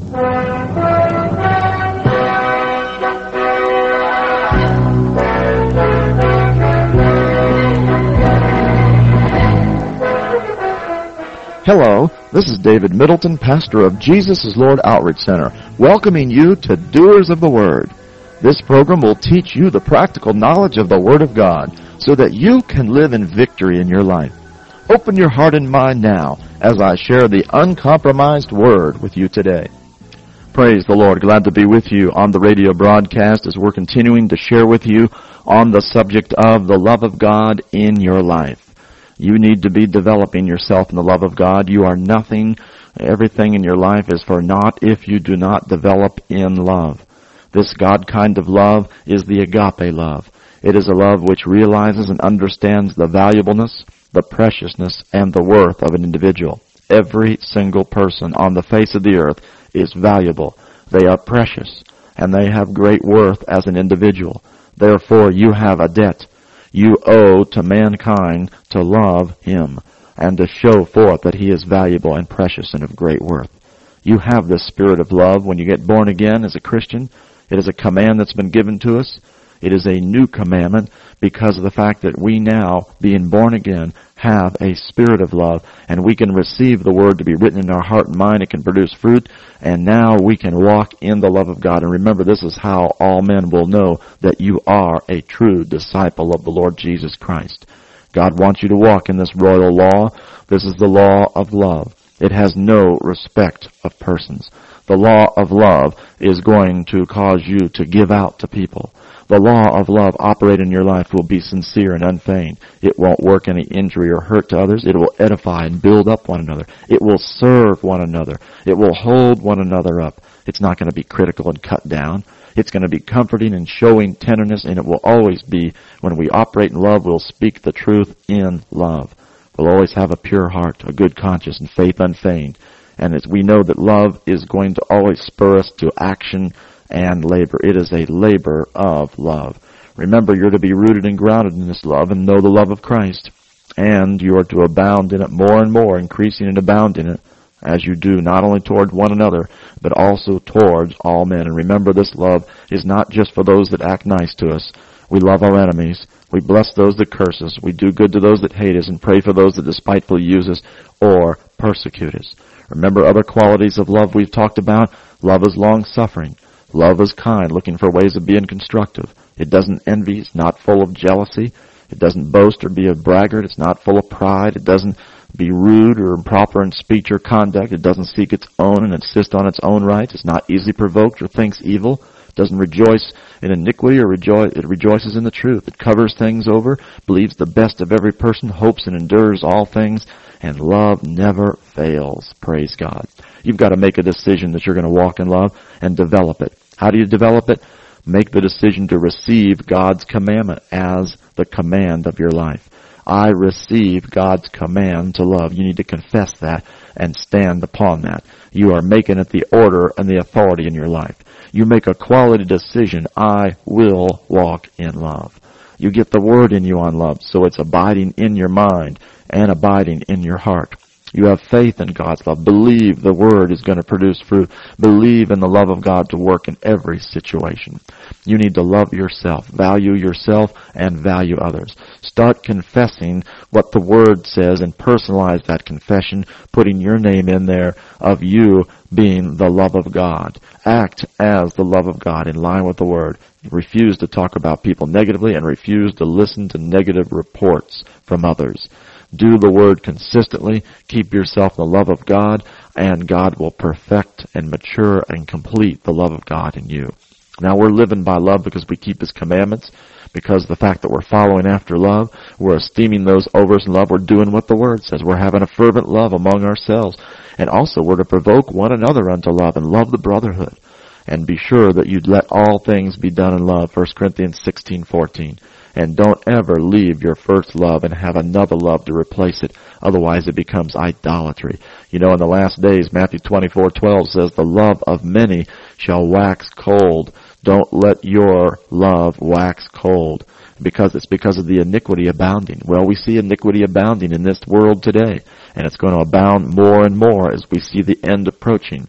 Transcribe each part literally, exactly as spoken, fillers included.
Hello, this is David Middleton, pastor of Jesus is Lord Outreach Center, welcoming you to Doers of the Word. This program will teach you the practical knowledge of the Word of God so that you can live in victory in your life. Open your heart and mind now as I share the uncompromised Word with you today. Praise the Lord. Glad to be with you on the radio broadcast as we're continuing to share with you on the subject of the love of God in your life. You need to be developing yourself in the love of God. You are nothing. Everything in your life is for naught if you do not develop in love. This God kind of love is the agape love. It is a love which realizes and understands the valuableness, the preciousness, and the worth of an individual. Every single person on the face of the earth is valuable. They are precious, and they have great worth as an individual. Therefore, you have a debt. You owe to mankind to love him and to show forth that he is valuable and precious and of great worth. You have this spirit of love when you get born again as a Christian. It is a command that's been given to us. It is a new commandment because of the fact that we now, being born again, have a spirit of love, and we can receive the Word to be written in our heart and mind. It can produce fruit, and now we can walk in the love of God. And remember, this is how all men will know that you are a true disciple of the Lord Jesus Christ. God wants you to walk in this royal law. This is the law of love. It has no respect of persons. The law of love is going to cause you to give out to people. The law of love operating in your life will be sincere and unfeigned. It won't work any injury or hurt to others. It will edify and build up one another. It will serve one another. It will hold one another up. It's not going to be critical and cut down. It's going to be comforting and showing tenderness, and it will always be, when we operate in love, we'll speak the truth in love. We'll always have a pure heart, a good conscience, and faith unfeigned. And as we know that love is going to always spur us to action and labor. It is a labor of love. Remember, you're to be rooted and grounded in this love and know the love of Christ. And you are to abound in it more and more, increasing and abound in it, as you do not only toward one another, but also towards all men. And remember, this love is not just for those that act nice to us. We love our enemies. We bless those that curse us. We do good to those that hate us and pray for those that despitefully use us or persecute us. Remember other qualities of love we've talked about? Love is long-suffering. Love is kind, looking for ways of being constructive. It doesn't envy. It's not full of jealousy. It doesn't boast or be a braggart. It's not full of pride. It doesn't be rude or improper in speech or conduct. It doesn't seek its own and insist on its own rights. It's not easily provoked or thinks evil. It doesn't rejoice in iniquity or rejoice. It rejoices in the truth. It covers things over, believes the best of every person, hopes and endures all things, and love never fails. Praise God. You've got to make a decision that you're going to walk in love and develop it. How do you develop it? Make the decision to receive God's commandment as the command of your life. I receive God's command to love. You need to confess that and stand upon that. You are making it the order and the authority in your life. You make a quality decision. I will walk in love. You get the word in you on love, so it's abiding in your mind and abiding in your heart. You have faith in God's love. Believe the Word is going to produce fruit. Believe in the love of God to work in every situation. You need to love yourself, value yourself, and value others. Start confessing what the Word says and personalize that confession, putting your name in there of you being the love of God. Act as the love of God in line with the Word. Refuse to talk about people negatively and refuse to listen to negative reports from others. Do the Word consistently. Keep yourself in the love of God, and God will perfect and mature and complete the love of God in you. Now, we're living by love because we keep His commandments, because of the fact that we're following after love. We're esteeming those over us in love. We're doing what the Word says. We're having a fervent love among ourselves. And also, we're to provoke one another unto love and love the brotherhood. And be sure that you'd let all things be done in love, First Corinthians sixteen fourteen. And don't ever leave your first love and have another love to replace it. Otherwise it becomes idolatry. You know, in the last days, Matthew twenty-four twelve says, the love of many shall wax cold. Don't let your love wax cold. Because it's because of the iniquity abounding. Well, we see iniquity abounding in this world today. And it's going to abound more and more as we see the end approaching.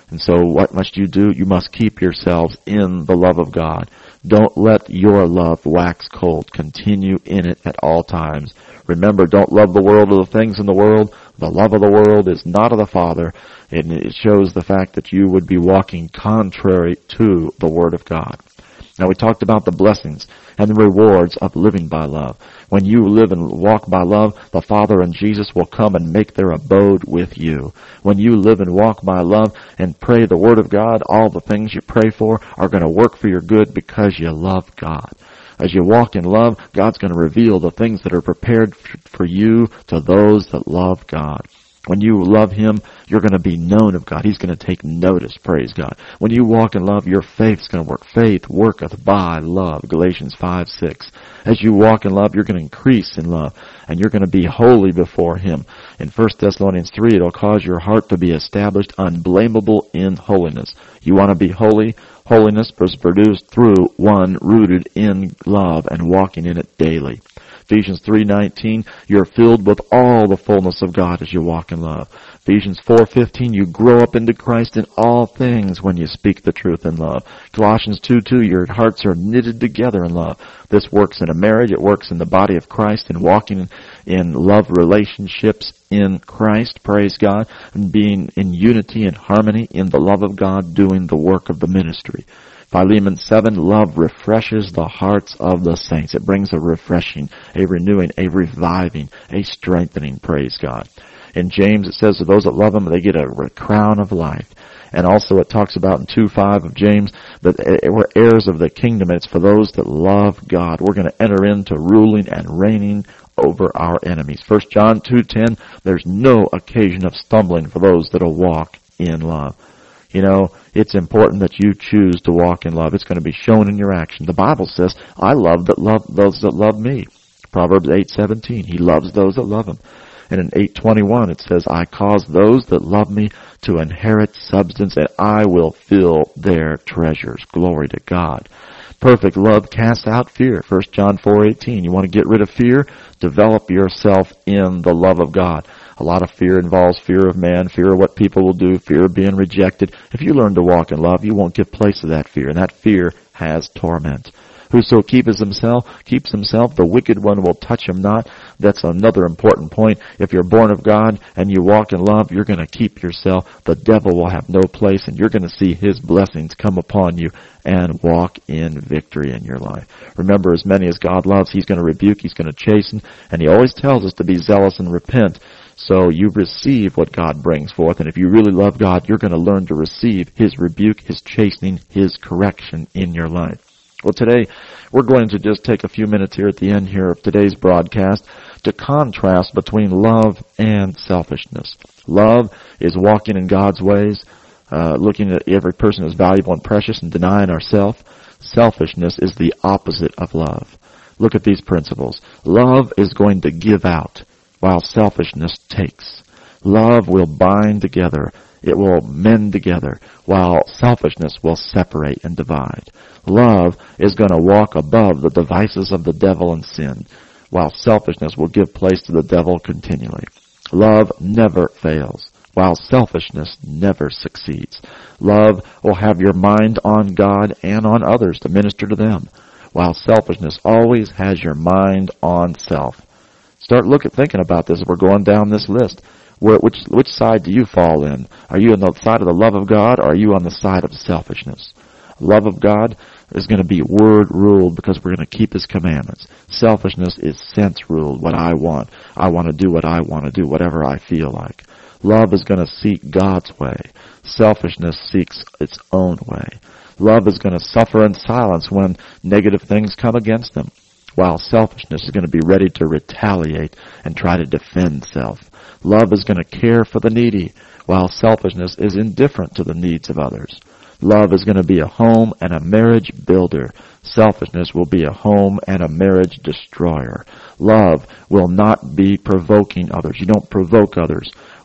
And so what must you do? You must keep yourselves in the love of God. Don't let your love wax cold. Continue in it at all times. Remember, don't love the world or the things in the world. The love of the world is not of the Father, and it shows the fact that you would be walking contrary to the Word of God. Now, we talked about the blessings and the rewards of living by love. When you live and walk by love, the Father and Jesus will come and make their abode with you. When you live and walk by love and pray the Word of God, all the things you pray for are going to work for your good because you love God. As you walk in love, God's going to reveal the things that are prepared for you to those that love God. When you love Him, you're going to be known of God. He's going to take notice, praise God. When you walk in love, your faith's going to work. Faith worketh by love, Galatians five six. As you walk in love, you're going to increase in love, and you're going to be holy before Him. In First Thessalonians three, it'll cause your heart to be established unblameable in holiness. You want to be holy? Holiness is produced through one rooted in love and walking in it daily. Ephesians three nineteen, you're filled with all the fullness of God as you walk in love. Ephesians four fifteen, you grow up into Christ in all things when you speak the truth in love. Colossians two two, your hearts are knitted together in love. This works in a marriage, it works in the body of Christ, and walking in love relationships in Christ, praise God, and being in unity and harmony in the love of God, doing the work of the ministry. Philemon seven, love refreshes the hearts of the saints. It brings a refreshing, a renewing, a reviving, a strengthening, praise God. In James it says, to those that love Him, they get a crown of life. And also it talks about in two five of James that we're heirs of the kingdom, and it's for those that love God. We're going to enter into ruling and reigning over our enemies. First John two ten, there's no occasion of stumbling for those that will walk in love. You know, it's important that you choose to walk in love. It's going to be shown in your action. The Bible says, I love that love those that love me. Proverbs eight seventeen, He loves those that love Him. And in eight twenty-one, it says, I cause those that love me to inherit substance, and I will fill their treasures. Glory to God. Perfect love casts out fear. First John four eighteen, you want to get rid of fear? Develop yourself in the love of God. A lot of fear involves fear of man, fear of what people will do, fear of being rejected. If you learn to walk in love, you won't give place to that fear, and that fear has torment. Whoso keepeth himself, keeps himself, the wicked one will touch him not. That's another important point. If you're born of God and you walk in love, you're going to keep yourself. The devil will have no place, and you're going to see his blessings come upon you and walk in victory in your life. Remember, as many as God loves, He's going to rebuke, He's going to chasten, and He always tells us to be zealous and repent. So you receive what God brings forth, and if you really love God, you're going to learn to receive His rebuke, His chastening, His correction in your life. Well, today, we're going to just take a few minutes here at the end here of today's broadcast to contrast between love and selfishness. Love is walking in God's ways, uh, looking at every person as valuable and precious and denying ourselves. Selfishness is the opposite of love. Look at these principles. Love is going to give out, while selfishness takes. Love will bind together. It will mend together, while selfishness will separate and divide. Love is going to walk above the devices of the devil and sin, while selfishness will give place to the devil continually. Love never fails, while selfishness never succeeds. Love will have your mind on God and on others to minister to them, while selfishness always has your mind on self. Start looking, thinking about this as we're going down this list. Where, which, which side do you fall in? Are you on the side of the love of God, or are you on the side of selfishness? Love of God is going to be word ruled because we're going to keep His commandments. Selfishness is sense ruled, what I want. I want to do what I want to do, whatever I feel like. Love is going to seek God's way. Selfishness seeks its own way. Love is going to suffer in silence when negative things come against them, while selfishness is going to be ready to retaliate and try to defend self. Love is going to care for the needy, while selfishness is indifferent to the needs of others. Love is going to be a home and a marriage builder. Selfishness will be a home and a marriage destroyer. Love will not be provoking others. You don't provoke others,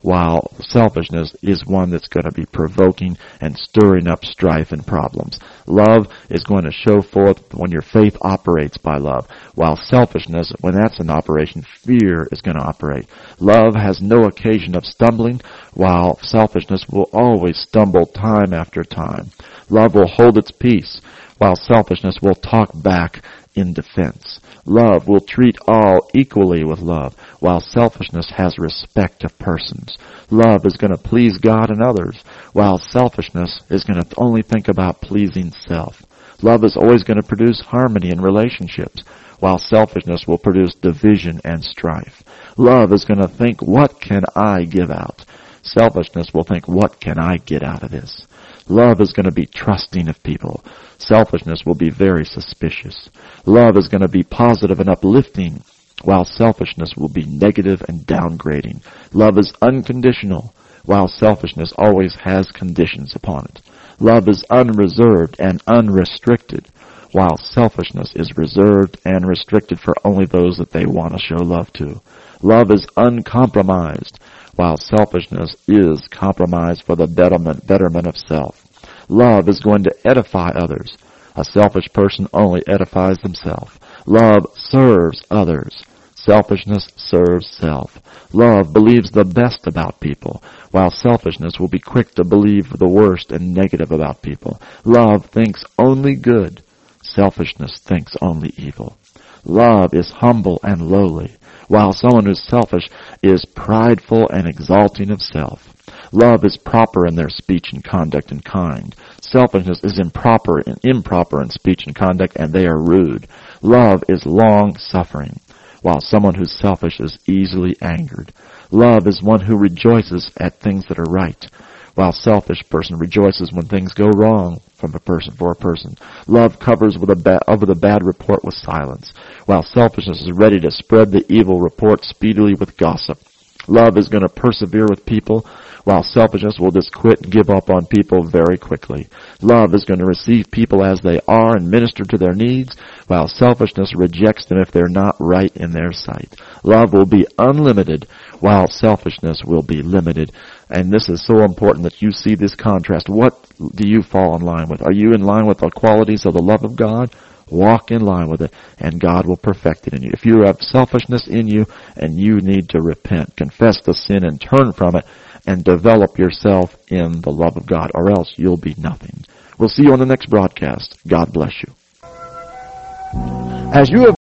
while selfishness is one that's going to be provoking and stirring up strife and problems. Love is going to show forth when your faith operates by love, while selfishness, when that's in operation, fear is going to operate. Love has no occasion of stumbling, while selfishness will always stumble time after time. Love will hold its peace, while selfishness will talk back in defense. Love will treat all equally with love, while selfishness has respect of persons. Love is going to please God and others, while selfishness is going to only think about pleasing self. Love is always going to produce harmony in relationships, while selfishness will produce division and strife. Love is going to think, what can I give out? Selfishness will think, what can I get out of this? Love is going to be trusting of people. Selfishness will be very suspicious. Love is going to be positive and uplifting, while selfishness will be negative and downgrading. Love is unconditional, while selfishness always has conditions upon it. Love is unreserved and unrestricted, while selfishness is reserved and restricted for only those that they want to show love to. Love is uncompromised, while selfishness is compromised for the betterment, betterment of self. Love is going to edify others. A selfish person only edifies himself. Love serves others. Selfishness serves self. Love believes the best about people, while selfishness will be quick to believe the worst and negative about people. Love thinks only good. Selfishness thinks only evil. Love is humble and lowly, while someone who's selfish is prideful and exalting of self. Love is proper in their speech and conduct and kind. Selfishness is improper and improper in speech and conduct, and they are rude. Love is long-suffering, while someone who's selfish is easily angered. Love is one who rejoices at things that are right, while selfish person rejoices when things go wrong from a person for a person. Love covers with a ba- over the bad report with silence, while selfishness is ready to spread the evil report speedily with gossip. Love is going to persevere with people, while selfishness will just quit and give up on people very quickly. Love is going to receive people as they are and minister to their needs, while selfishness rejects them if they're not right in their sight. Love will be unlimited, while selfishness will be limited. And this is so important that you see this contrast. What do you fall in line with? Are you in line with the qualities of the love of God? Walk in line with it, and God will perfect it in you. If you have selfishness in you and you need to repent, confess the sin and turn from it, and develop yourself in the love of God, or else you'll be nothing. We'll see you on the next broadcast. God bless you. As you have